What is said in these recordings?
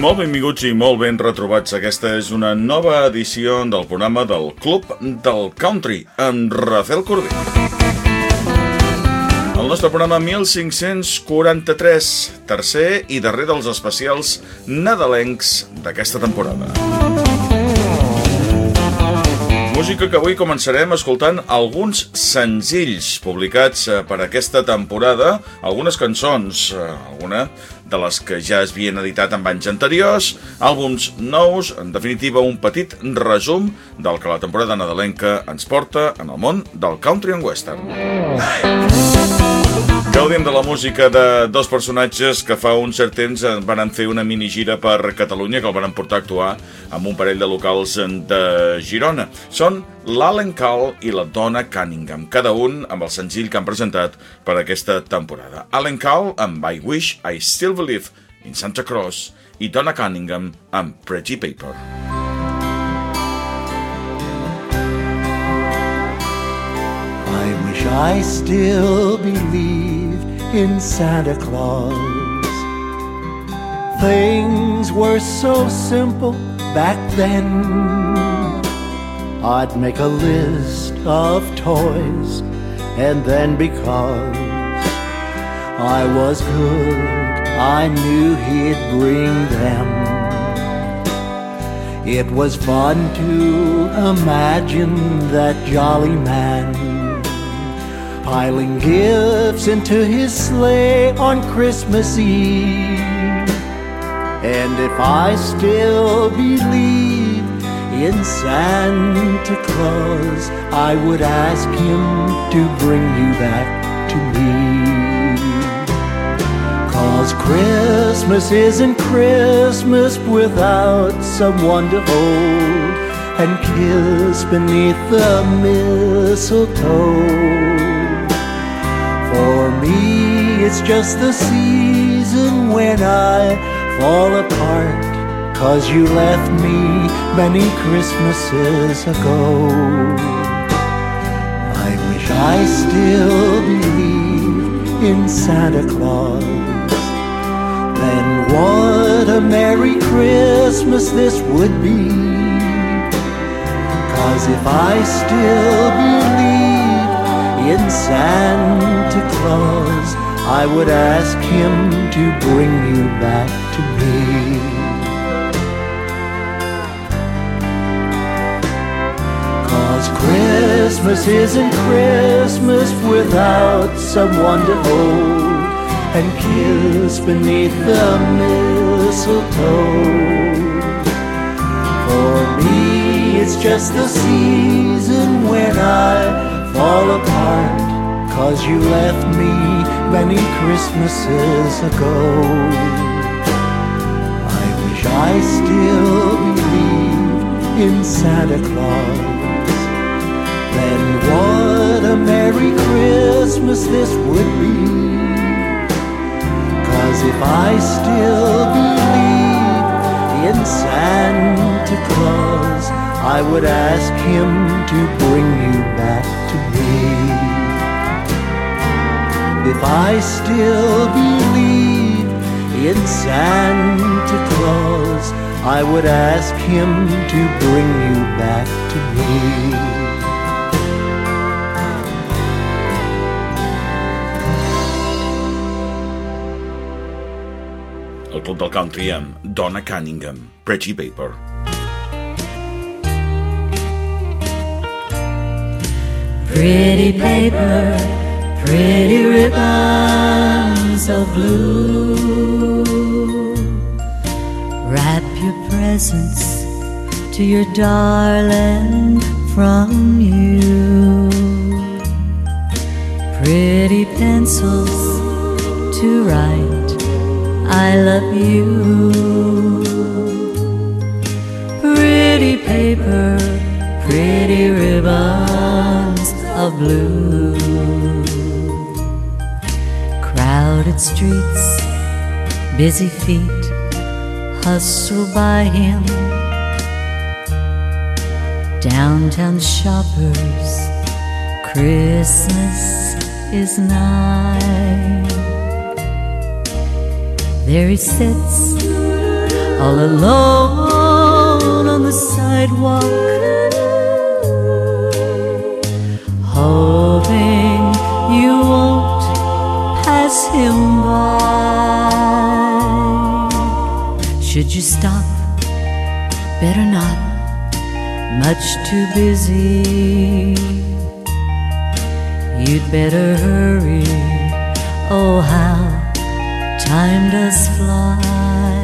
Molt benvinguts i molt ben retrobats. Aquesta és una nova edició del programa del Club del Country amb Rafael Corbí. El nostre programa 1543, tercer i darrer dels especials nadalencs d'aquesta temporada. Música que avui començarem escoltant alguns senzills publicats per aquesta temporada, algunes cançons, alguna de les que ja es havien editat en anys anteriors, àlbums nous, en definitiva un petit resum del que la temporada nadalenca ens porta en el món del country and western. Gaudim de la música de dos personatges que fa un cert temps van fer una minigira per Catalunya, que el van portar a actuar amb un parell de locals de Girona. Són l'Alan Call i la Donna Cunningham, cada un amb el senzill que han presentat per aquesta temporada. Alan Call amb I Wish I Still Believe in Santa Claus i Donna Cunningham amb Pretty Paper. I wish I still believed in Santa Claus. Things were so simple back then. I'd make a list of toys, and then because I was good, I knew he'd bring them. It was fun to imagine that jolly man piling gifts into his sleigh on Christmas Eve. And if I still believe in Santa Claus, I would ask him to bring you back to me. 'Cause Christmas isn't Christmas without someone to hold and kiss beneath the mistletoe. For me, it's just the season when I fall apart, 'cause you left me many Christmases ago. I wish I still believed in Santa Claus. Then what a Merry Christmas this would be. 'Cause if I still believed in Santa Claus, I would ask him to bring you back to me. Christmas isn't Christmas without someone to hold and kiss beneath the mistletoe. For me, it's just the season when I fall apart, 'cause you left me many Christmases ago. I wish I still believed in Santa Claus. Then what a Merry Christmas this would be. 'Cause if I still believe in Santa Claus, I would ask him to bring you back to me. If I still believe in Santa Claus, I would ask him to bring you back to me. El Club del Country amb Donna Cunningham, Pretty Paper. Pretty paper, pretty ribbons of blue. Wrap your presents to your darling from you. Pretty pencils to write I love you. Pretty paper, pretty ribbons of blue. Crowded streets, busy feet hustle by him. Downtown shoppers, Christmas is nigh. There he sits all alone on the sidewalk, hoping you won't pass him by. Should you stop? Better not, much too busy. You'd better hurry, oh how time does fly.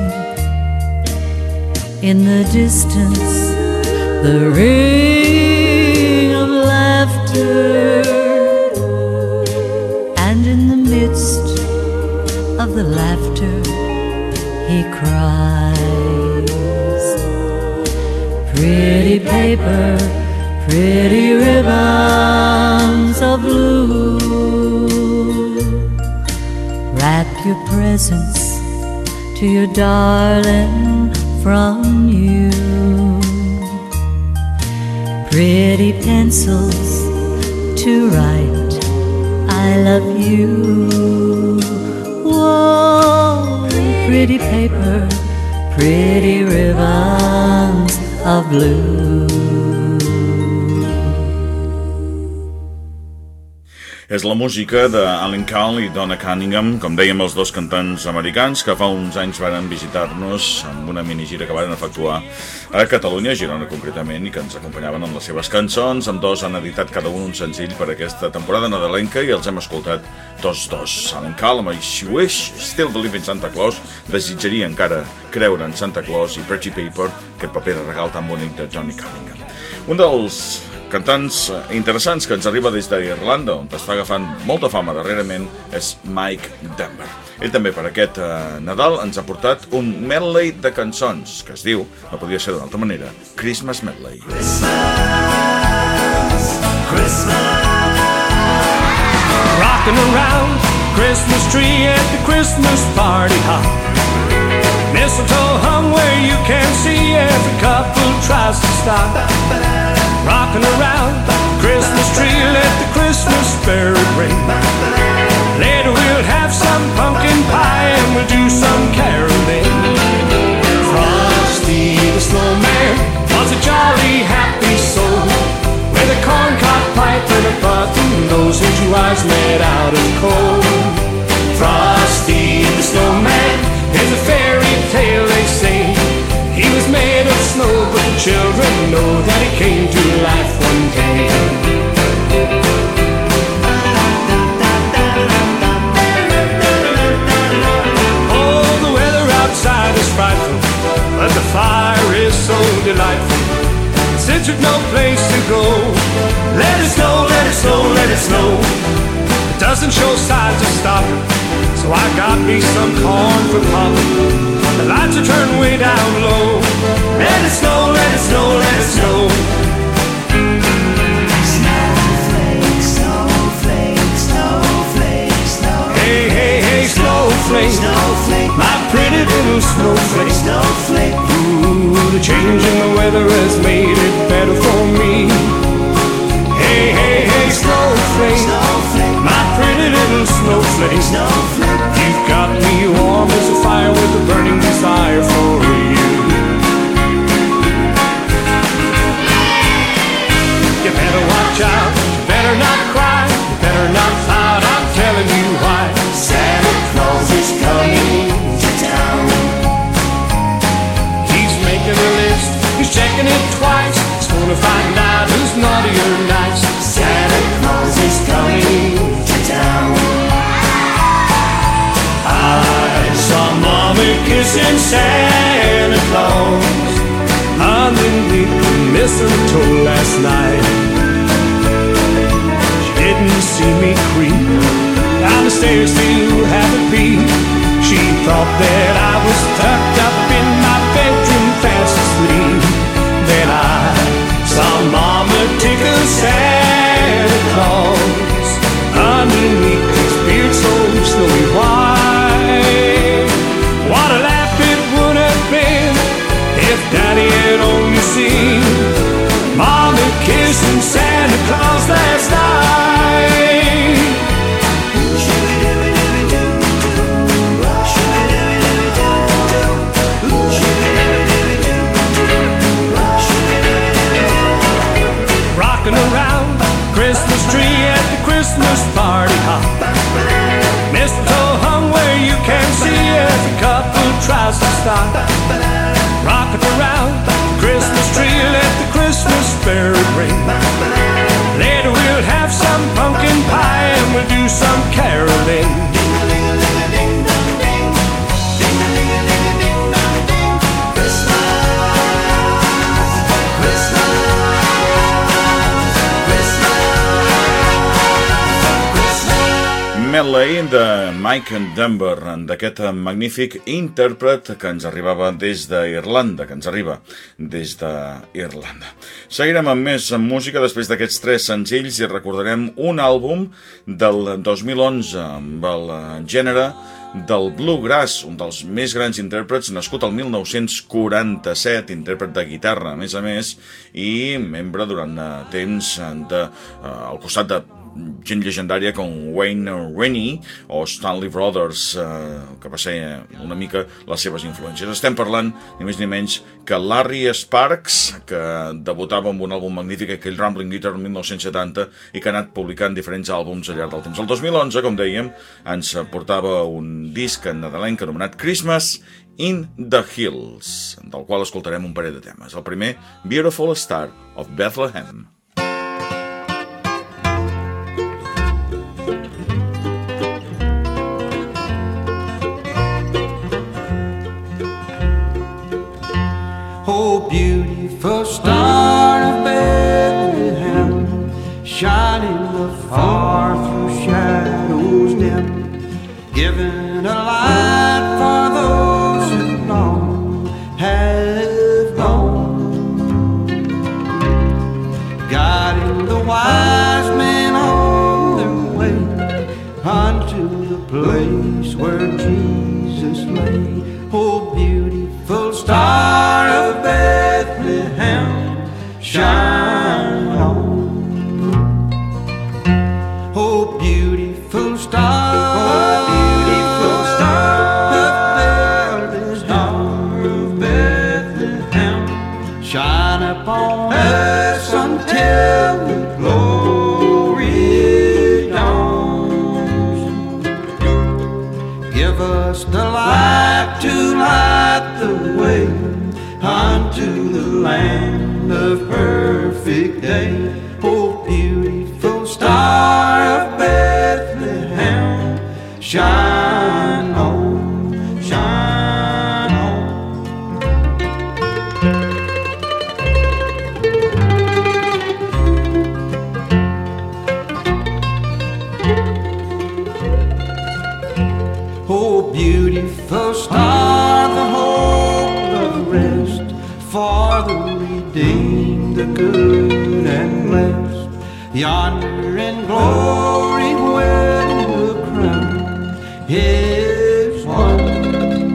In the distance, the ring of laughter, and in the midst of the laughter he cries. Pretty paper, pretty ribbons of blue, wrap your presents to your darling from you. Pretty pencils to write I love you. Whoa, pretty paper, pretty ribbons of blue. És la música d'Alan Call i Donna Cunningham, com dèiem, els dos cantants americans que fa uns anys varen visitar-nos amb una minigira que varen efectuar a Catalunya, a Girona concretament, i que ens acompanyaven amb les seves cançons. Amb dos han editat cada un senzill per aquesta temporada nadalenca i els hem escoltat tots dos. Alan Call amb I Wish Still Believe in Santa Claus, desitjaria encara creure en Santa Claus, i Pretty Paper, aquest paper de regal tan bonic de Johnny Cunningham. Un dels cantants interessants que ens arriba des d'Irlanda, on està agafant molta fama darrerament, és Mike Denver. Ell també per aquest Nadal ens ha portat un medley de cançons que es diu, no podia ser d'una altra manera, Christmas Medley. Christmas, Christmas, rocking around Christmas tree at the Christmas party hop. Mistletoe hung where you can see every couple tries to stop. Rocking around Christmas tree, let the Christmas spirit ring. Later we'll have some pumpkin pie and we'll do some caroling. Frosty the snowman was a jolly happy soul, with a corncob pipe and a button nose and 2 eyes made out of coal. Frosty the snowman is a fairy tale they say. He was made of snow, but the children know that he came to life one day. Oh, the weather outside is frightful, but the fire is so delightful. Since there's no place to go, let it snow, let it snow, let it snow. It doesn't show signs of stopping, so I got me some corn for popping. The lights are turned way down low. Let it snow, let it snow, let it snow. Snowflake, snowflake, snowflake, snowflake. Hey, hey, hey, snowflake, snowflake, my pretty little snowflake, snowflake. Ooh, the change in the weather has made it better for me. Hey, hey, hey, snowflake, snowflake, my pretty little snowflake, snowflake. You've got me warm as a fire with a burning desire for you. You better watch out, you better not cry, you better not pout, I'm telling you why. Santa Claus is coming to town. He's making a list, he's checking it twice. He's gonna find out who's naughty or nice. Santa Claus is coming to town. I saw Mommy kissing Santa Claus underneath the mistletoe last night. She didn't see me creep down the stairs to have a peek. She thought that I was tucked up in my bedroom fast asleep. Then I saw Mama tickle Santa Claus underneath his beard so snowy white. What a laugh it would have been if Daddy had only seen Mommy kissing Santa Claus last night. fireside, rocking around the Christmas tree, let the Christmas spirit ring. Later we'll have some pumpkin pie and we'll do some caroling. Medley de Mike Denver, d'aquest magnífic intèrpret que ens arribava des d'Irlanda, que ens arriba des d'Irlanda. Seguirem amb més música després d'aquests 3 senzills i recordarem un àlbum del 2011 amb el gènere del bluegrass, un dels més grans intèrprets, nascut al 1947, intèrpret de guitarra, a més, i membre durant temps al costat de gent llegendària com Wayne Rennie o Stanley Brothers, que va ser una mica les seves influències. Estem parlant ni més ni menys que Larry Sparks, que debutava amb un àlbum magnífic, aquell Rambling Guitar en 1970, i que ha anat publicant diferents àlbums al llarg del temps. El 2011, com dèiem, ens portava un disc nadalenc anomenat Christmas in the Hills, del qual escoltarem un parell de temes. El primer, Beautiful Star of Bethlehem. Oh, beautiful star of Bethlehem, shining afar through shadows dim, giving a light for those who long have gone, guiding the wise men on their way unto the place where Jesus lay. Oh, beautiful star of Bethlehem, shine on. Oh, beautiful star of Bethlehem, shine upon us until the glory dawns. Give us the light to light the way unto the land of perfect day. Oh, beautiful star of Bethlehem, shine on, shine on. Oh, beautiful star, the hope of rest for the redeemed, the good and blessed, yonder in glory when the crown is won.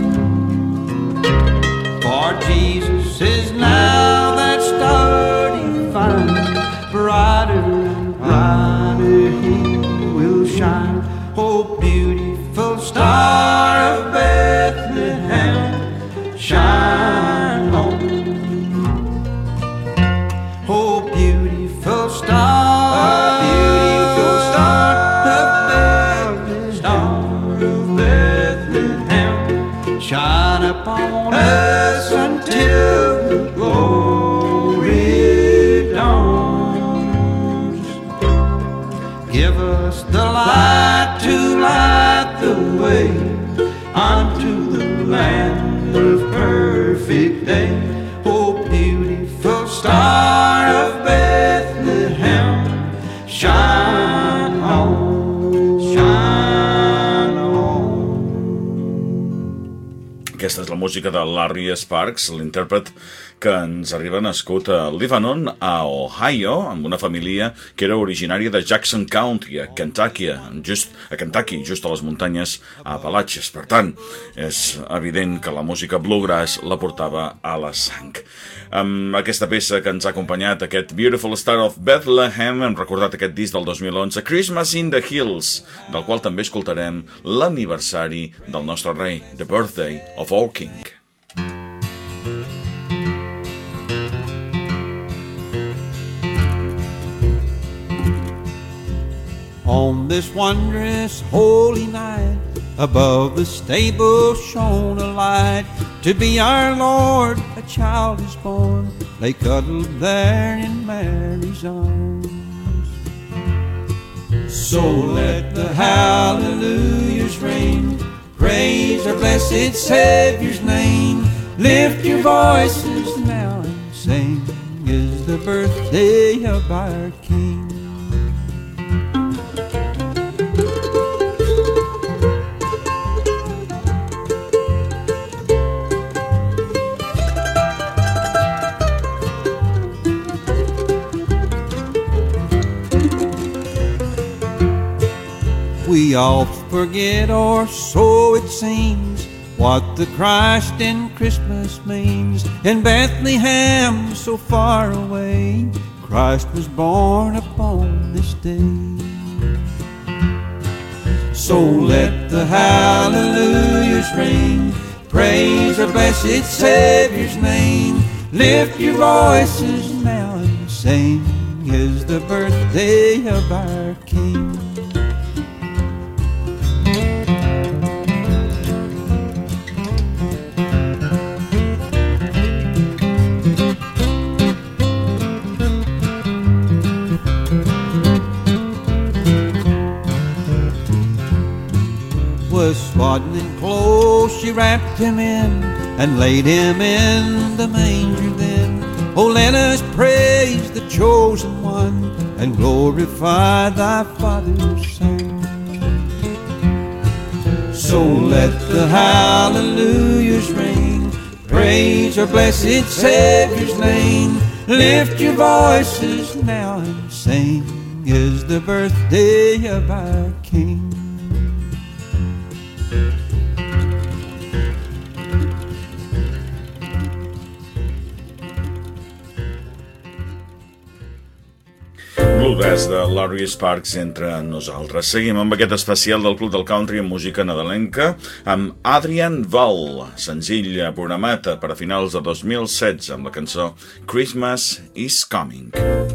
For Jesus is now that star divine, brighter and brighter he will shine. Oh, beautiful star of Bethlehem, shine on. Oh, beautiful star of Bethlehem, shine upon us until the glory dawns. Give us the light to light the way unto the land of perfect day. Oh, beautiful star of Bethlehem, shine on, shine on. Aquesta és la música de Larry Sparks, l'intèrpret que ens arriba nascut a Lebanon, a Ohio, amb una família que era originària de Jackson County, a Kentucky, just a les muntanyes Apalatxes. Per tant, és evident que la música bluegrass la portava a la sang. Amb aquesta peça que ens ha acompanyat, aquest Beautiful Star of Bethlehem, hem recordat aquest disc del 2011, Christmas in the Hills, del qual també escoltarem l'aniversari del nostre rei, The Birthday of Our King. On this wondrous holy night, above the stable shone a light, To be our Lord, a child is born, lay cuddled there in Mary's arms. So let the hallelujahs ring, praise our blessed Savior's name. Lift your voices now and sing, is the birthday of our King. We all forget, or so it seems, what the Christ in Christmas means. In Bethlehem, so far away, Christ was born upon this day. So let the hallelujahs ring, praise our blessed Savior's name. Lift your voices now and sing, is the birthday of our King. Swaddling close, she wrapped him in and laid him in the manger then. Oh, let us praise the chosen one and glorify thy Father's Son. So let the hallelujahs ring, praise our blessed Savior's name. Lift your voices now and sing, is the birthday of our King. Bluegrass de Larry Sparks entre nosaltres. Seguim amb aquest especial del Club del Country amb música nadalenca amb Adrian Vall, senzill programat per a finals de 2016 amb la cançó Christmas is Coming.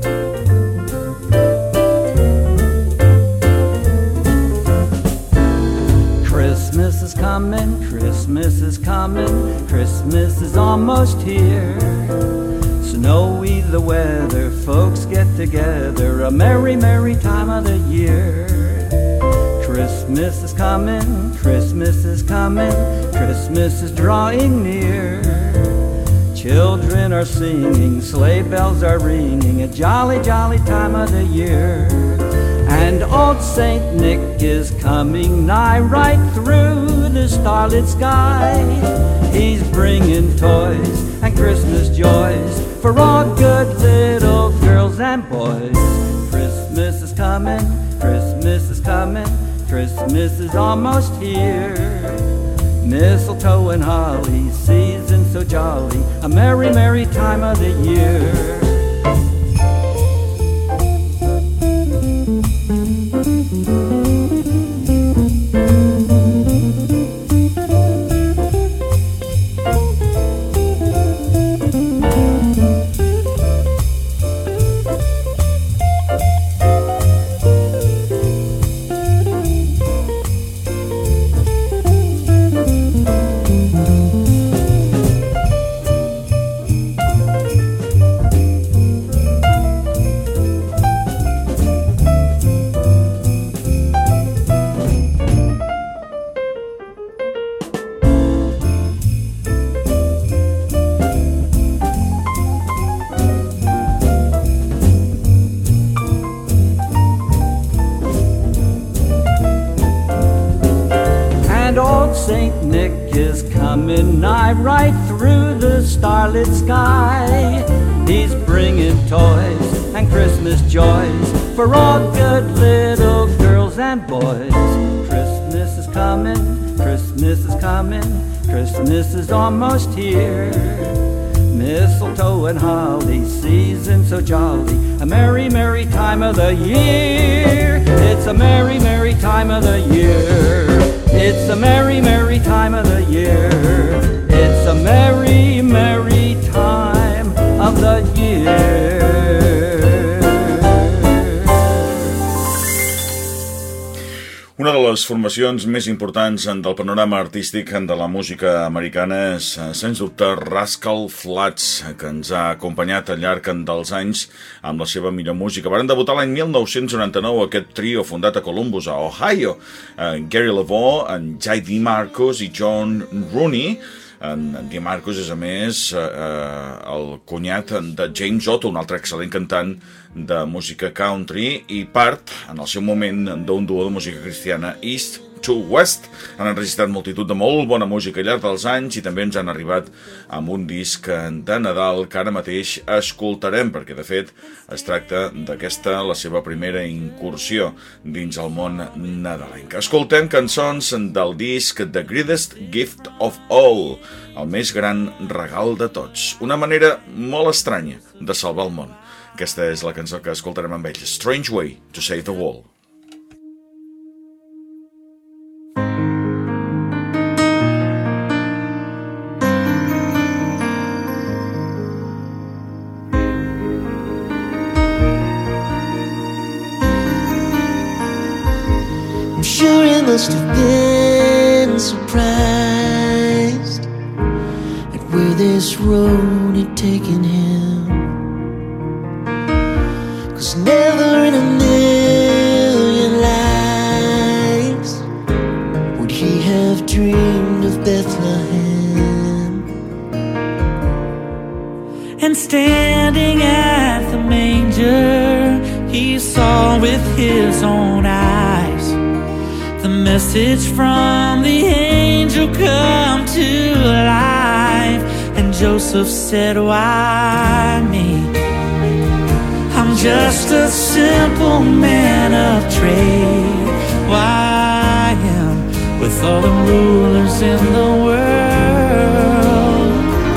Christmas is coming, Christmas is coming, Christmas is almost here. Snowy the weather, folks get together, a merry, merry time of the year. Christmas is coming, Christmas is coming, Christmas is drawing near. Children are singing, sleigh bells are ringing, a jolly, jolly time of the year. And old Saint Nick is coming nigh, right through the starlit sky. He's bringing toys and Christmas joys for all good little girls and boys. Christmas is coming, Christmas is coming, Christmas is almost here. Mistletoe and holly, season so jolly, a merry, merry time of the year. Saint Nick is coming nigh, right through the starlit sky. He's bringing toys and Christmas joys for all good little girls and boys. Christmas is coming, Christmas is coming, Christmas is almost here. Mistletoe and holly, season so jolly, a merry, merry time of the year. It's a merry, merry time of the year. It's a merry, merry time of the year. It's a merry, merry time of the year. Una de les formacions més importants del panorama artístic de la música americana és, sens dubte, Rascal Flatts, que ens ha acompanyat al llarg dels anys amb la seva millor música. Van debutar l'any 1999 aquest trio fundat a Columbus, a Ohio. Gary LeVaux, en Jay DeMarcus i John Rooney. En DeMarcus és, a més, el cunyat de James Otto, un altre excel·lent cantant de música country i part, en el seu moment, d'un duo de música cristiana, East to West. Han enregistrat multitud de molt bona música al llarg dels anys i també ens han arribat amb un disc de Nadal que ara mateix escoltarem, perquè de fet es tracta d'aquesta, la seva primera incursió dins el món nadalenc. Escoltem cançons del disc The Greatest Gift of All, el més gran regal de tots. Una manera molt estranya de salvar el món. Aquesta és la cançó que escoltarem amb ells, Strange Way to Save the World. I'm sure he must have been surprised at where this road had taken him. 'Cause never in a million lives would he have dreamed of Bethlehem. And standing at the manger, he saw with his own eyes the message from the angel come to life. And Joseph said, "Why me? I'm just a simple man of trade. Why am with all the rulers in the world?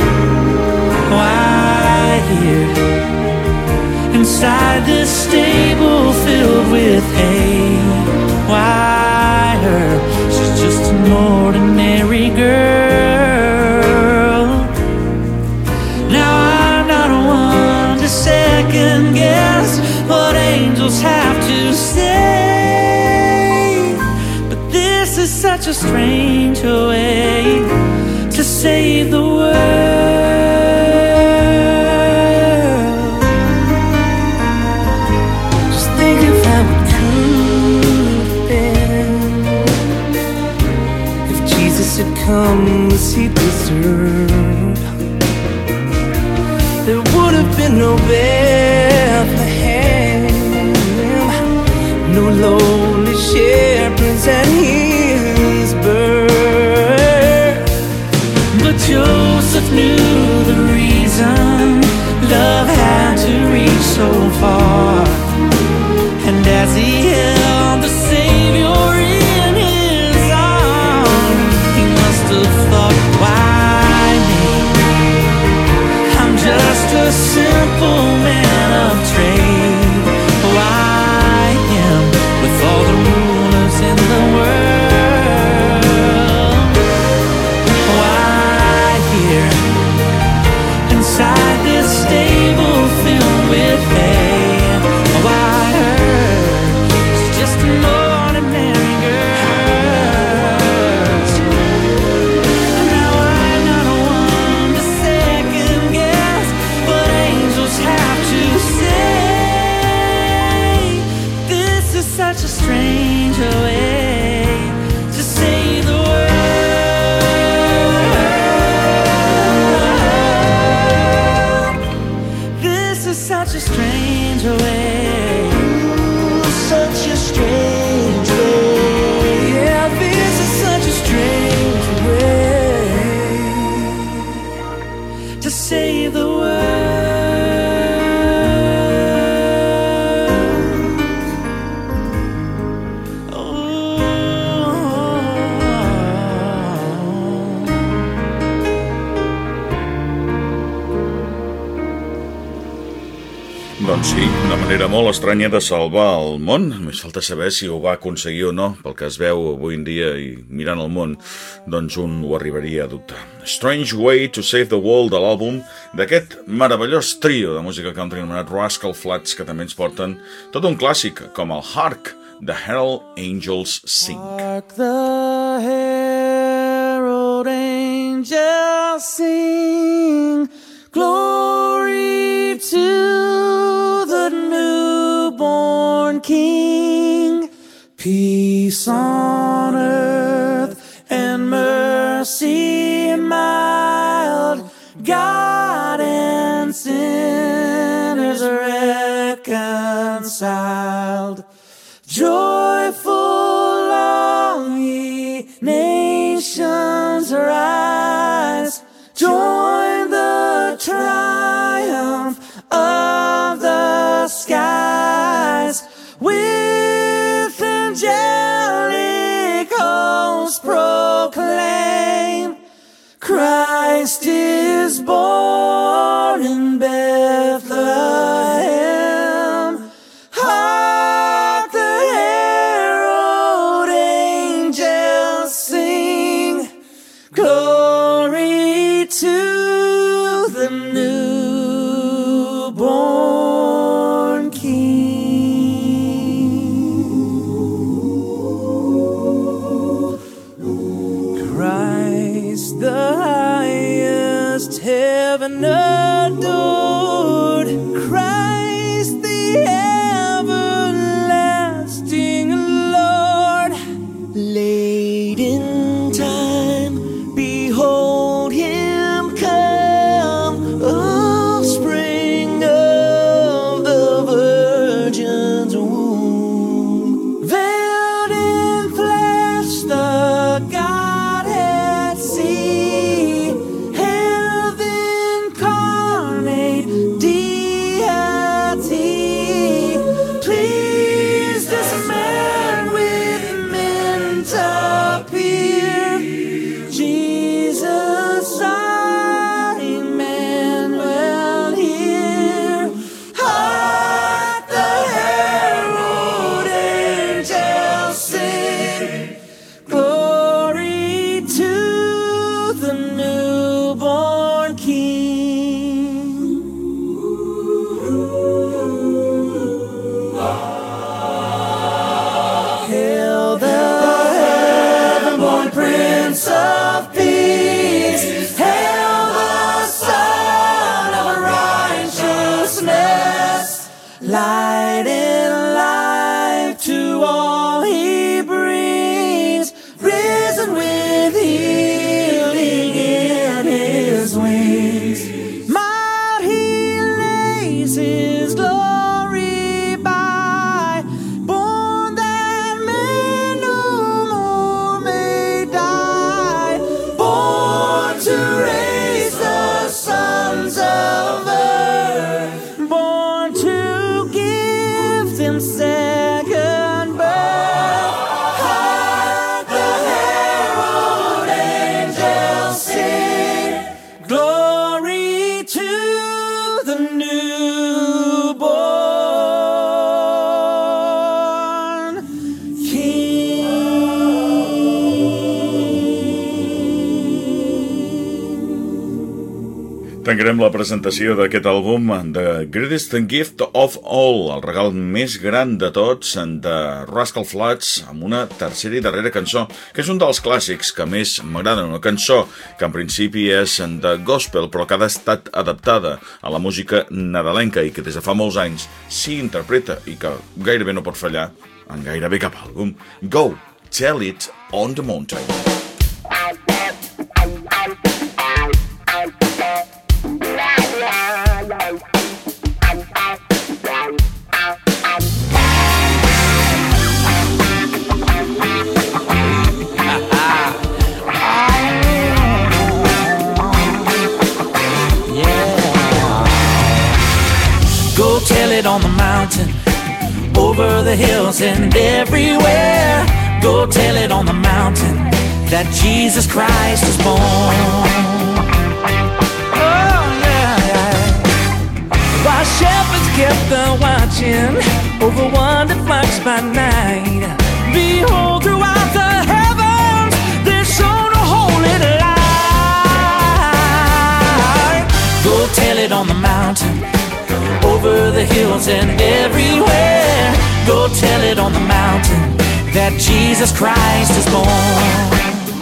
Why here inside this stable filled with hay? Why her? She's just an ordinary girl. Now I'm not one to second guess what angels have to say, but this is such a strange way to save the world. Just think of how it could have been if Jesus had come as he deserved. There would have been no Bethlehem, no lonely shepherds at his birth. But Joseph knew the reason love had to reach so far, and as he held the Savior in his arms, he must have thought, why me? I'm just a simple man of trade. Why him with all the rulers in the world? Why here inside this stable filled with hay? Why her? She's just an ordinary girl. Now I'm not one to second guess what angels have to say. This is such a strange way to save the world. This is such a strange way. Such a strange way. Yeah, this is such a strange way to save the world. Doncs sí, una manera molt estranya de salvar el món. Només falta saber si ho va aconseguir o no. Pel que es veu avui en dia i mirant el món, doncs un ho arribaria a dubtar. Strange Way to Save the World, de l'àlbum d'aquest meravellós trio de música country anomenat Rascal Flatts, que també ens porten tot un clàssic, com el Hark, The Herald Angels Sing. Hark the herald angels sing, glory to the newborn King, peace on earth and mercy mild, God and sinners reconciled. Joyful all ye nations rise, join the triumph of the skies, with angelic hosts proclaim, Christ is born in Bethlehem. Hark the herald angels sing, glory to the newborn King. Christ the highest, heaven adored, Christ the everlasting Lord. Late in time, behold him come, offspring of the Virgin's womb. Veiled in flesh, the Godhead see, heaven incarnate deity, pleased this man with men to appear, Jesus our Emmanuel here. Hark the herald angels sing, glory to the newborn King. Hail the heaven-born Prince of Peace, hail the Son of righteousness, light and life to all he brings, risen with healing in his wings. Mild he lays his glory by, born that man no more may die, born to raise the sons of earth, born to give them second birth. Hark the herald angels sing, glory to the newborn King. Tancarem la presentació d'aquest àlbum, The Greatest Gift of All, el regal més gran de tots, de Rascal Flatts, amb una tercera i darrera cançó, que és un dels clàssics que més m'agrada, una cançó que en principi és de gospel, però que ha estat adaptada a la música nadalenca i que des de fa molts anys s'hi interpreta i que gairebé no pot fallar en gairebé cap àlbum. Go, Tell It on the Mountain. Go tell it on the mountain, over the hills and everywhere. Go tell it on the mountain that Jesus Christ is born. Oh yeah. While shepherds kept the watching over wonder flocks by night, behold, throughout the heavens there shone a holy light. Go tell it on the mountain, over the hills and everywhere. Go tell it on the mountain that Jesus Christ is born.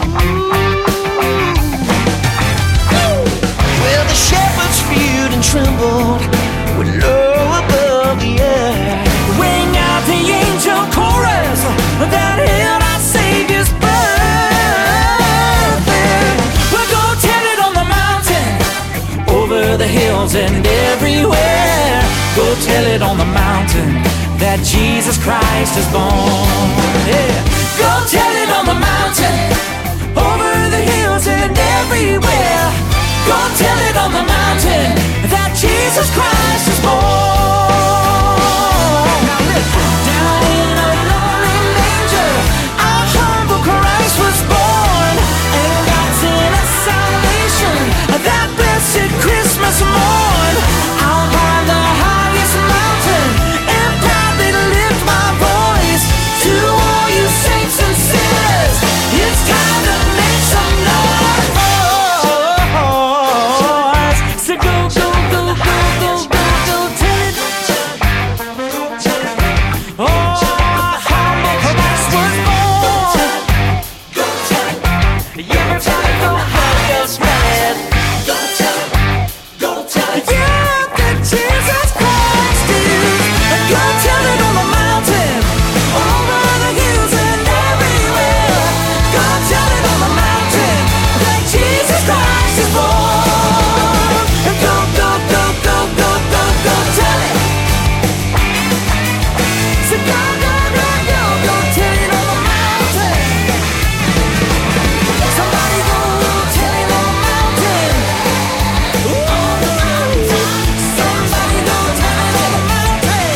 Well, the shepherds feared and trembled with low above the air. Ring out the angel chorus that hailed our Savior's birth. We'll go tell it on the mountain, over the hills and everywhere. Go tell it on the mountain that Jesus Christ is born. Yeah. Go tell it on the mountain, over the hills and everywhere. Go tell it on the mountain that Jesus Christ is born. Now listen, down in a lonely manger, our humble Christ was born, and God sent us salvation that blessed Christmas morn. I'll climb the highest mountain and proudly lift my voice to all you saints and sinners. It's time to make some noise. So go, go, go, go, go, go, go, tell it. Oh, humble Christ was born. Go tell it. Everybody go hug us, man. Go tell it. Go tell it. Yeah, that Jesus Christ is. Go tell it on the mountain, over the hills and everywhere. Go tell it on the mountain that Jesus Christ is born. Go, go, go, go, go, go, go, tell it. So go, go, go, go, go, tell it on the mountain. Somebody go tell it on the mountain. Ooh, somebody go tell it on the mountain.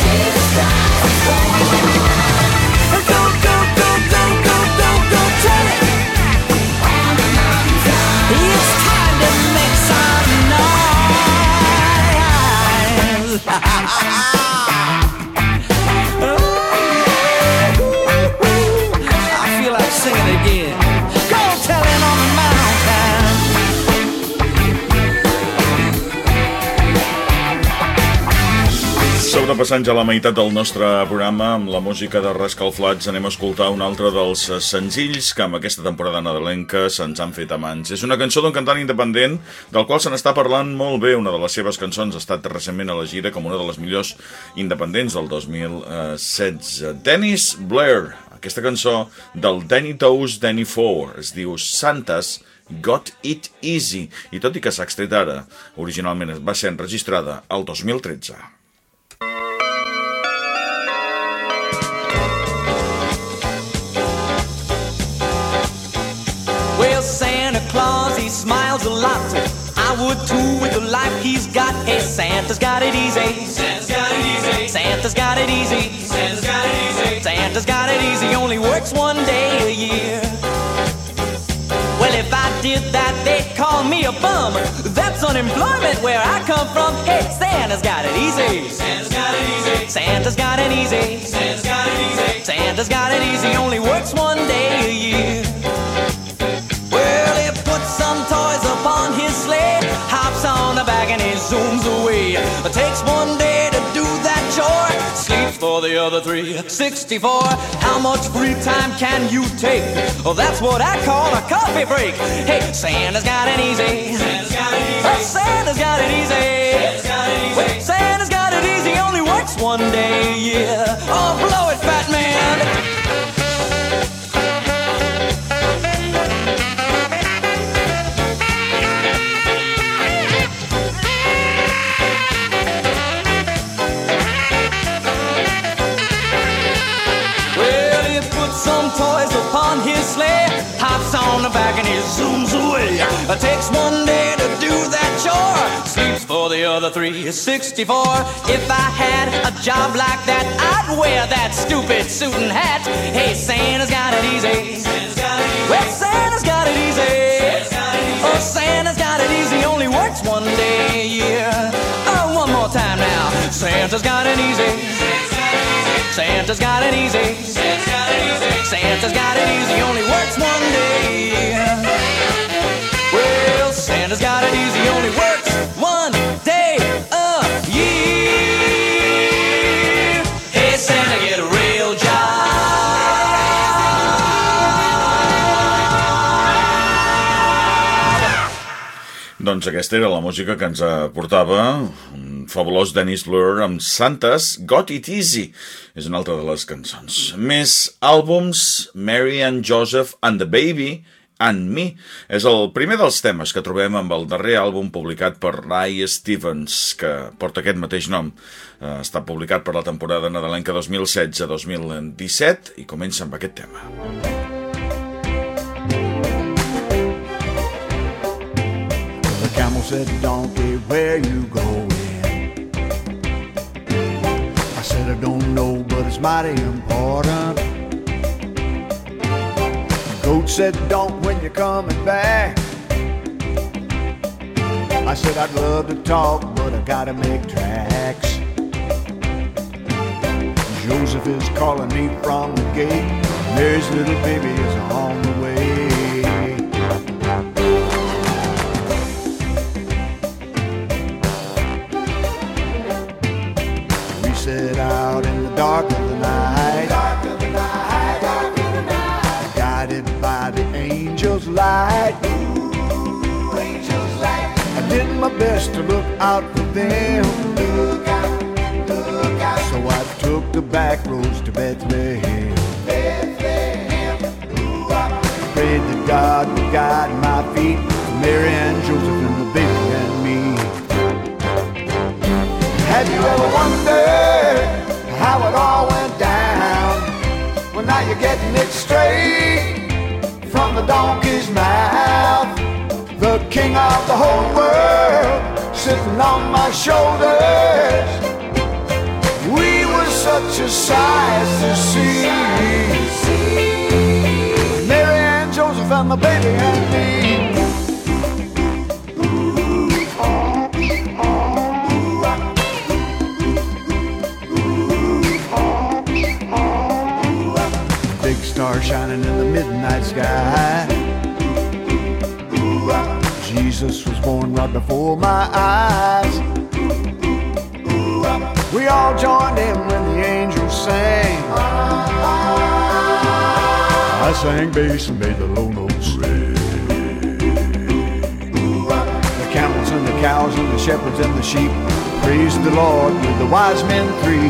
Go, go, go, go, go, go, go, tell it. It's time to make some noise. I feel like singing again. Go tell it on the mountain. Sobrepassant ja la meitat del nostre programa, amb la música de Rascalflats anem a escoltar un altre dels senzills que amb aquesta temporada nadalenca se'ns han fet a mans. És una cançó d'un cantant independent del qual se n'està parlant molt bé. Una de les seves cançons ha estat recentment elegida com una de les millors independents del 2016. Dennis Blair, aquesta cançó del Danny Toes, Danny Four, es diu Santa's Got It Easy, i tot i que s'ha extret ara, originalment va ser enregistrada el 2013. Well, Santa Claus, he smiles a lot. I would too with the life he's got. Hey, Santa's got it easy. Santa's got it easy. Santa's got it easy. Santa's got it easy. Santa's got it easy. Only works one day a year. Well, if I did that, they'd call me a bum. That's unemployment where I come from. Hey, Santa's got it easy. Santa's got it easy. Santa's got it easy. Santa's got it easy. Santa's got it easy. Only works one day a year. Well, he puts some toys upon his sleigh, hops on the back and he zooms away. It takes one day to do that chore, sleeps for the other 364. How much free time can you take? Well, that's what I call a coffee break. Hey, Santa's got it easy. Santa's got it easy. Oh, Santa's got it easy. Santa's got it easy. Well, Santa's got it easy. Only works one day a year. Oh, blow it, fat man. His sleigh, hops on the back and he zooms away. It takes one day to do that chore, sleeps for the other 364. If I had a job like that, I'd wear that stupid suit and hat. Hey, Santa's got it easy. Santa's got it easy. Well, Santa's got it easy. Santa's got it easy. Oh, Santa's got it easy. Only works one day a year. Oh, one more time now. Santa's got it easy. Santa's got it easy. Santa's got it easy. Santa's got it easy. Only works one day. Well, Santa's got it easy. Only works one day a year. Hey, Santa, get ready. Doncs aquesta era la música que ens portava un fabulós Dennis Blur amb Santa's Got It Easy. És una altra de les cançons. Més àlbums, Mary and Joseph and the Baby and Me. És el primer dels temes que trobem amb el darrer àlbum publicat per Ray Stevens, que porta aquest mateix nom. Està publicat per la temporada nadalenca 2016-2017 i comença amb aquest tema. The camel said, donkey, where you going? I said, I don't know, but it's mighty important. The goat said, don't when you're coming back. I said, I'd love to talk, but I gotta make tracks. Joseph is calling me from the gate. Mary's little baby is on the way. Set out in the dark of the night, guided by the angel's light. I did my best to look out for them. So I took the back roads to Bethlehem. Prayed that God would guide my feet, Mary and Joseph and the baby and me. Have you ever wondered how it all went down? Well, now you're getting it straight from the donkey's mouth. The king of the whole world sitting on my shoulders. We were such a sight to see. Mary and Joseph and the baby and me. Star shining in the midnight sky. Jesus was born right before my eyes. We all joined in when the angels sang. I sang bass and made the low notes ring. The camels and the cows and the shepherds and the sheep praised the Lord with the wise men three.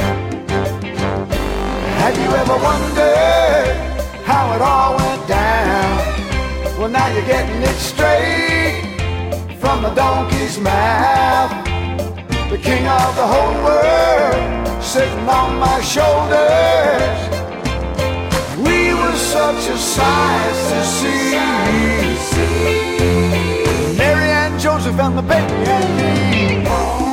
Have you ever wondered how it all went down? Well, now you're getting it straight from the donkey's mouth. The king of the whole world sitting on my shoulders. We were such a sight to see. Mary and Joseph and the baby and me.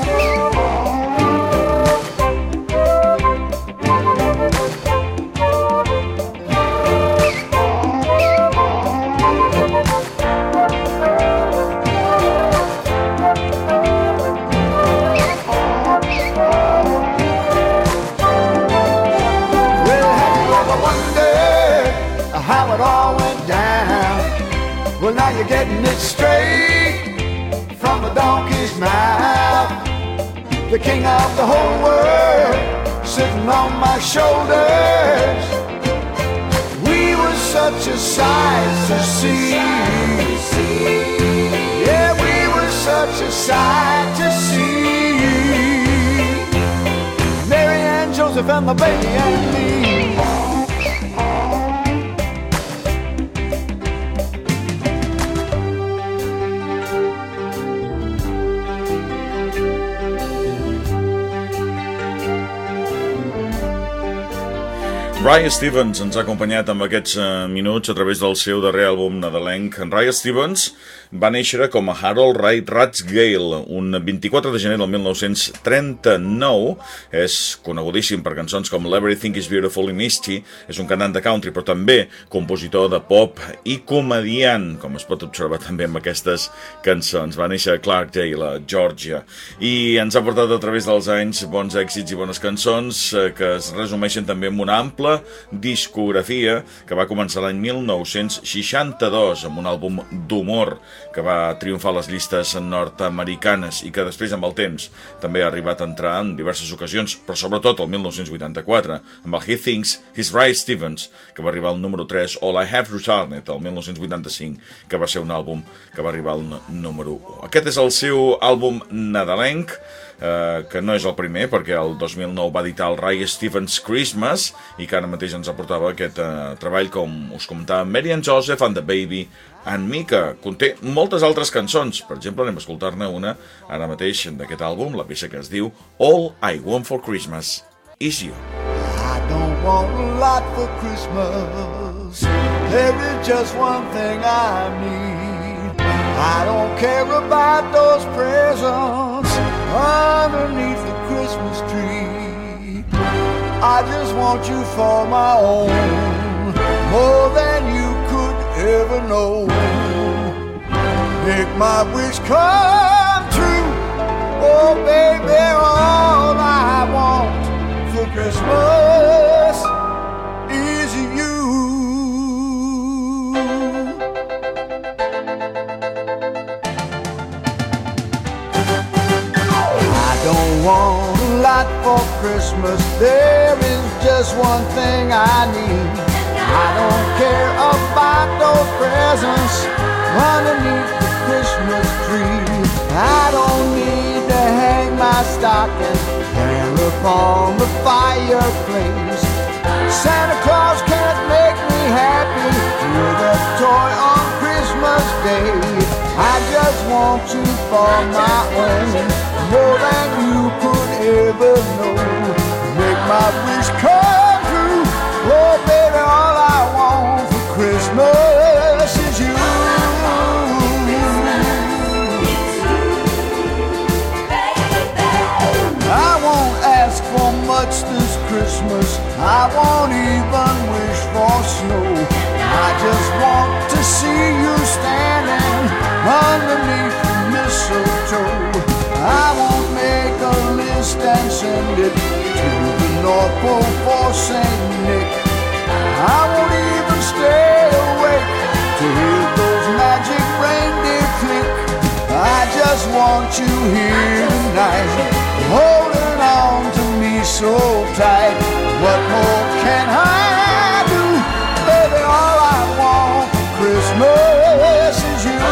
Well, now you're getting it straight from the donkey's mouth. The king of the whole world sitting on my shoulders. We were such a sight to see. Yeah, we were such a sight to see. Mary and Joseph and the baby and me. Ray Stevens ens ha acompanyat amb aquests minuts a través del seu darrer àlbum nadalenc. Ray Stevens va néixer com a Harold Ray Ratsgale un 24 de gener del 1939. És conegudíssim per cançons com Everything is Beautiful i Misty. És un cantant de country, però també compositor de pop i comediant, com es pot observar també amb aquestes cançons. Va néixer a Clarkdale, a Georgia, i ens ha portat a través dels anys bons èxits i bones cançons que es resumeixen també en una ampla discografia que va començar l'any 1962 amb un àlbum d'humor que va triomfar a les llistes nord-americanes i que després, amb el temps, també ha arribat a entrar en diverses ocasions, però sobretot el 1984, amb el He Thinks He's Right Stevens, que va arribar al número 3, o I Have Returned, el 1985, que va ser un àlbum que va arribar al número 1. Aquest és el seu àlbum nadalenc, que no és el primer, perquè el 2009 va editar el Ray Stevens Christmas i que ara mateix ens aportava aquest treball, com us comentava, Mary and Joseph and the Baby and Me, que conté moltes altres cançons. Per exemple, anem a escoltar-ne una ara mateix d'aquest àlbum, la peça que es diu All I Want for Christmas Is You. I don't want a lot for Christmas. There is just one thing I need. I don't care about those presents underneath the Christmas tree. I just want you for my own, more than you could ever know. Make my wish come true. Oh baby, all I want for Christmas is you. Don't want a lot for Christmas. There is just one thing I need. I don't care about those presents underneath the Christmas tree. I don't need to hang my stocking there upon the fireplace. Santa Claus can't make me happy with a toy on Christmas Day. I just want you for my own, more than you could ever know. Make my wish come true. Oh baby, all I want for Christmas is you. I won't ask for much this Christmas. I won't even wish for snow. I just want to see you standing underneath the mistletoe. I won't make a list and send it to the North Pole for St. Nick. I won't even stay awake to hear those magic reindeer click. I just want you here tonight, holding on to me so tight. What more can I do? Baby, all I want for Christmas is you.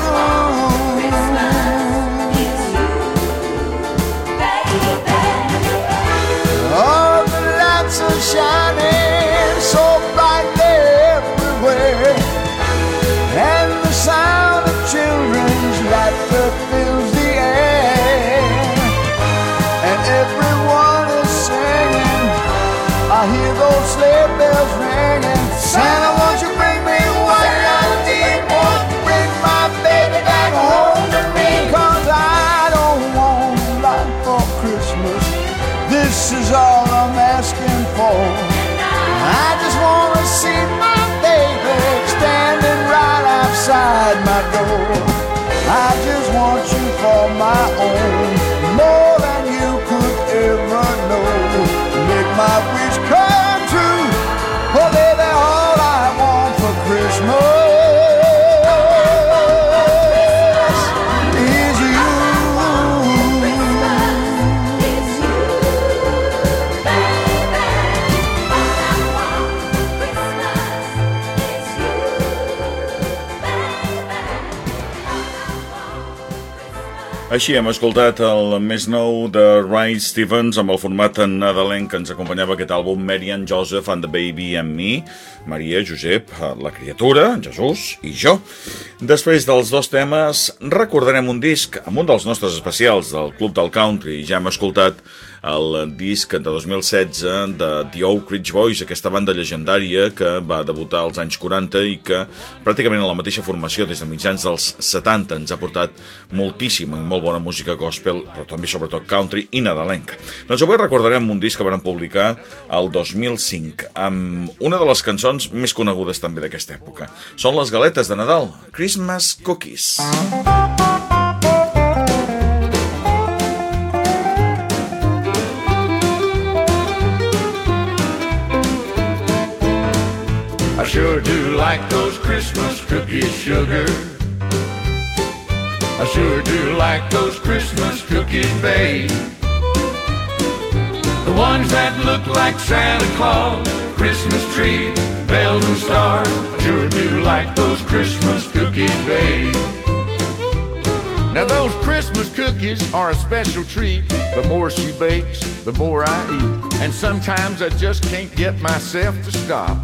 All the lights are shining so brightly everywhere, and the sound of children's laughter fills the air, and everyone is singing. I hear those sleigh bells ringing. Santa, won't you bring me what I need? Won't you bring my baby back home to me? 'Cause I don't want a lot for Christmas. This is all I'm asking for. I just want to see my baby standing right outside my door. I just want you for my own, more than you could ever know. Make my wish come true. Oh baby, all I want for Christmas is you. Així hem escoltat el més nou de Ray Stevens amb el format nadalenc que ens acompanyava aquest àlbum, Mary and Joseph and the Baby and Me. Maria, Josep, la criatura, Jesús i jo. Després dels dos temes recordarem un disc amb un dels nostres especials del Club del Country. Ja hem escoltat el disc de 2016 de The Oak Ridge Boys, aquesta banda llegendària que va debutar als anys 40 i que pràcticament a la mateixa formació des de mitjans dels 70 ens ha portat moltíssima i molt bona música gospel, però també sobretot country i nadalenca. Doncs avui recordarem un disc que van publicar el 2005 amb una de les cançons més conegudes també d'aquesta època. Són les galetes de Nadal, Christmas Cookies. I sure do like those Christmas cookies, sugar. I sure do like those Christmas cookies, babe. The ones that look like Santa Claus, Christmas tree, bells and stars. I sure do like those Christmas cookies, babe. Now those Christmas cookies are a special treat. The more she bakes, the more I eat. And sometimes I just can't get myself to stop.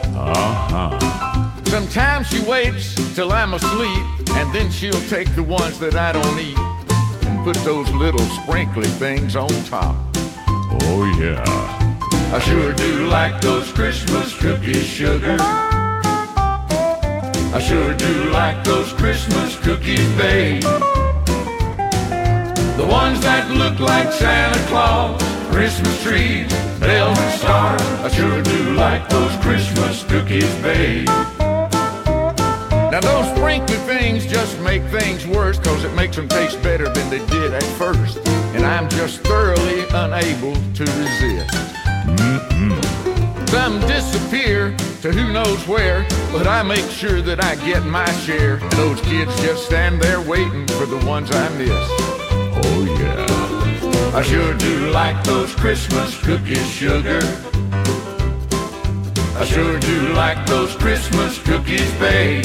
Sometimes she waits till I'm asleep, and then she'll take the ones that I don't eat and put those little sprinkly things on top. Oh yeah, I sure do like those Christmas cookies, sugar. I sure do like those Christmas cookies, babe. The ones that look like Santa Claus, Christmas trees, bells and stars. I sure do like those Christmas cookies, babe. Now those sprinkly things just make things worse, 'cause it makes them taste better than they did at first. And I'm just thoroughly unable to resist. Some disappear to who knows where, but I make sure that I get my share. And those kids just stand there waiting for the ones I miss. oh yeah. I sure do like those Christmas cookies, sugar. I sure do like those Christmas cookies, babe.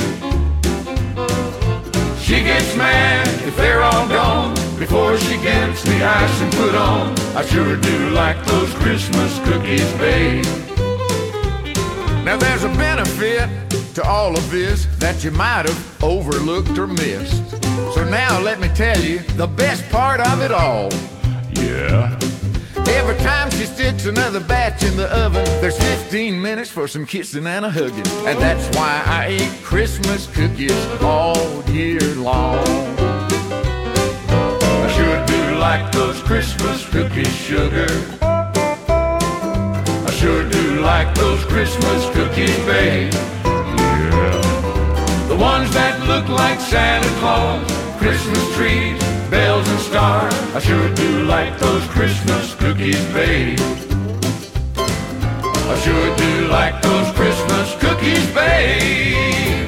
She gets mad if they're all gone before she gets the icing put on. I sure do like those Christmas cookies, babe. Now there's a benefit to all of this that you might have overlooked or missed. So now let me tell you the best part of it all. Yeah. Every time she sticks another batch in the oven, there's 15 minutes for some kissing and a hugging. And that's why I eat Christmas cookies all year long. I sure do like those Christmas cookies, sugar. I sure do like those Christmas cookies, babe. Yeah. The ones that look like Santa Claus, Christmas trees, bells and stars. I sure do like those Christmas cookies, babe. I sure do like those Christmas cookies, babe.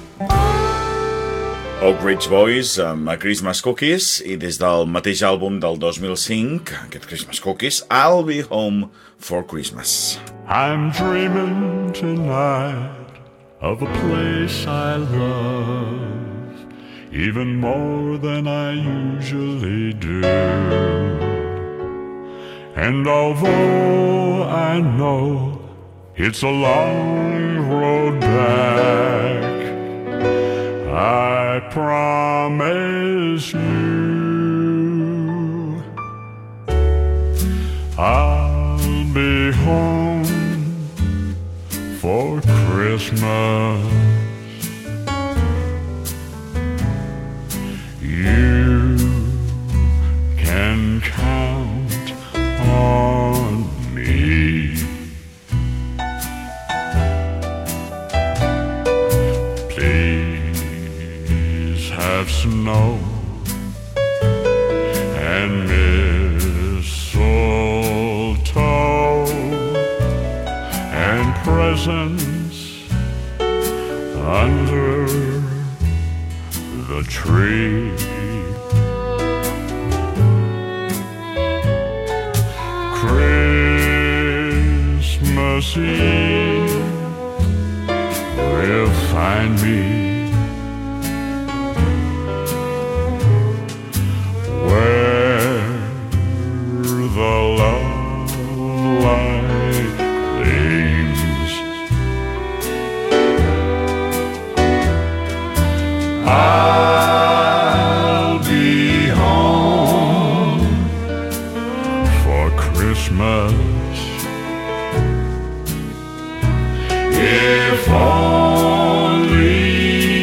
Oak Ridge Boys amb Christmas Cookies, i des del mateix àlbum del 2005, aquest Christmas Cookies, I'll Be Home for Christmas. I'm dreaming tonight of a place I love, even more than I usually do. And although I know it's a long road back, I promise you I'll be home for Christmas. You can count on me. Please have snow and mistletoe and presents under the tree. Christmas Eve will find me where the love light gleams. I'll be home for Christmas. If only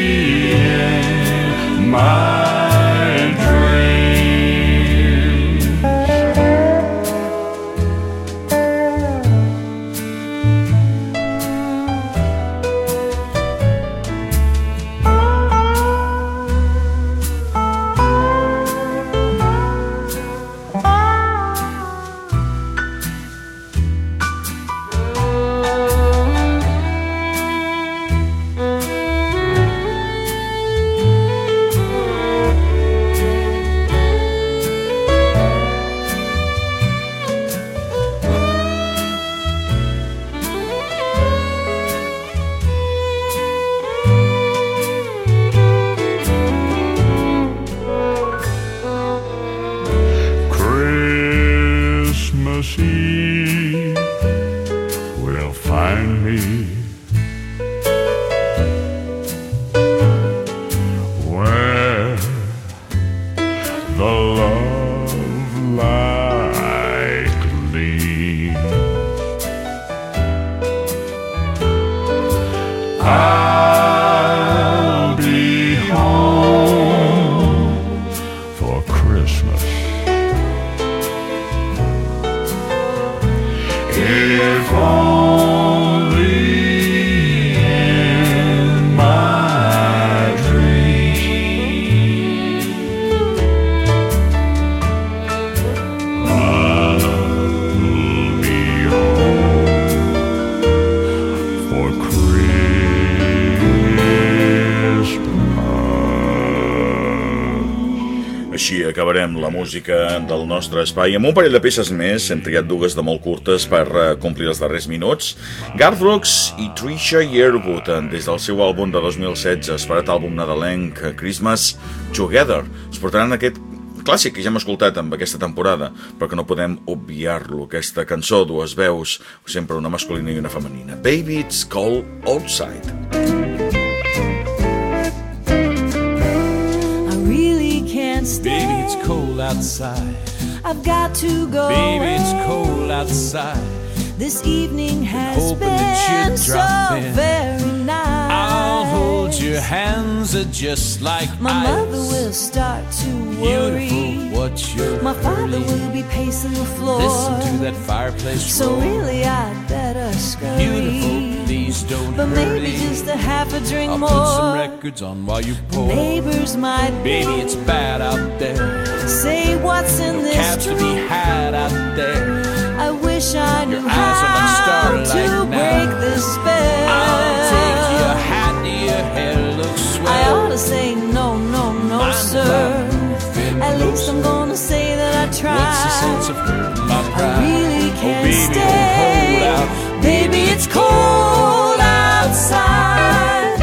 sea will find me where the love light gleams. I'll be home for Christmas. If only in my dreams. I'll be home for Christmas. Així acabarem la música del nostre espai amb un parell de peces més. Hem triat dues de molt curtes per complir els darrers minuts. Garth Brooks i Trisha Yearwood, des del seu àlbum de 2016, esperat àlbum nadalenc Christmas Together. Ens portaran aquest clàssic que ja hem escoltat amb aquesta temporada, però que no podem obviar-lo. Aquesta cançó, dues veus, sempre una masculina i una femenina. Baby, it's cold outside. Baby, it's cold outside. I've got to go. Baby, it's cold outside. This evening has been so very nice. I'll hold your hands just like my ice. Mother will start to worry. Beautiful, what you're my father will be pacing the floor. Listen to that fireplace roar. So really I'd better scurry. Beautiful, please don't but hurry. Maybe just a half a drink I'll more. I'll put some records on while you pour. Neighbors might baby, it's bad out there. Say what's in this cabs to be had out there. I wish I knew how to break this spell. I'll take your hat, your hair looks swell. I ought to say no, no, no, sir. At least I'm gonna say that I tried. What's the sense of hurting my pride? I really can't stay. Hold out. Baby, it's cold outside.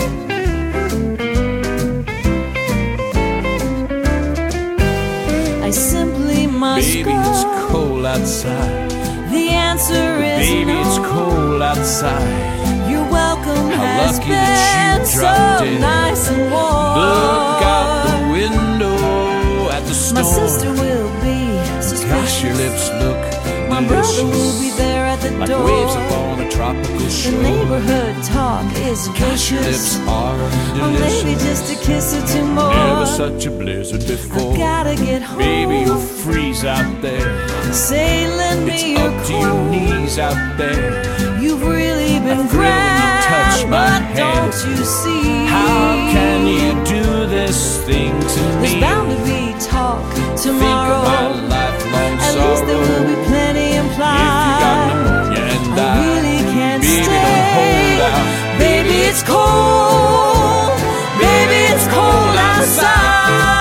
I simply must baby, go. Baby, it's cold outside. The answer is baby, no. It's cold outside. Your welcome how has lucky been that you so in. Nice and warm. Look out the window at the storm. My sister will be suspicious. Gosh, your lips look delicious. My brother will be there at the like door. Like waves upon a tropical shore. The neighborhood talk is vicious. Your lips are delicious. Or maybe just a kiss or two more. Never such a blizzard before. I gotta get home. Baby, you'll freeze out there. Say, lend me your coat. It's up to your knees out there. You've really been grand, touch my but hand. Don't you see? How can you do this thing to me? There's bound to be talk tomorrow. Think of my lifelong sorrow. At least there will be plenty implied. If you got pneumonia and I really can't baby, stay. Don't hold out. Baby, it's cold. Baby, it's cold outside.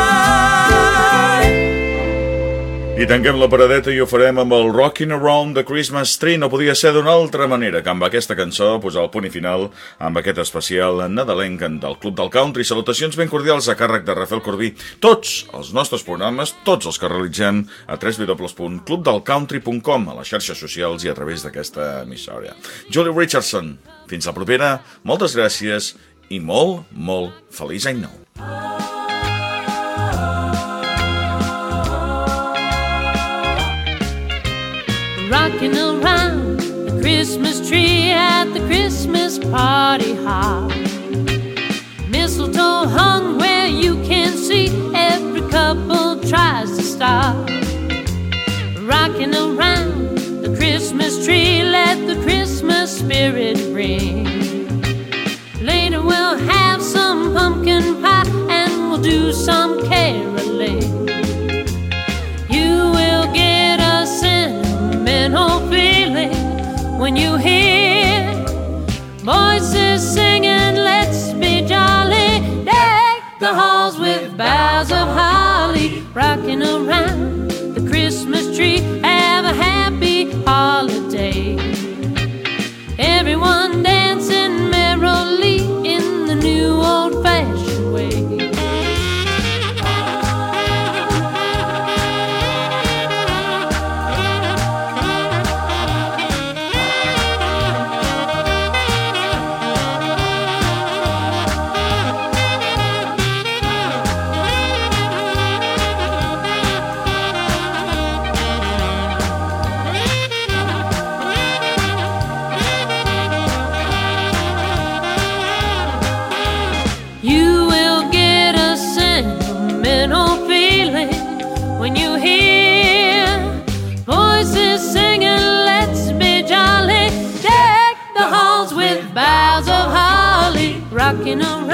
I tanquem la paradeta i ho farem amb el Rockin' Around the Christmas Tree. No podia ser d'una altra manera que amb aquesta cançó posar el punt i final amb aquest especial nadalenc del Club del Country. Salutacions ben cordials a càrrec de Rafael Corbí. Tots els nostres programes, tots els que realitzem a www.clubdelcountry.com, a les xarxes socials i a través d'aquesta emissora. Julie Richardson, fins la propera, moltes gràcies i molt, molt feliç any nou. Rocking around the Christmas tree at the Christmas party hop. Mistletoe hung where you can see. Every couple tries to stop. Rocking around the Christmas tree, let the Christmas spirit ring. Later we'll have some pumpkin pie and we'll do some caroling. You will get a sentimental feeling when you hear voices singing, let's be jolly. Deck the halls with boughs of holly, rocking around the Christmas tree. Have rocking around.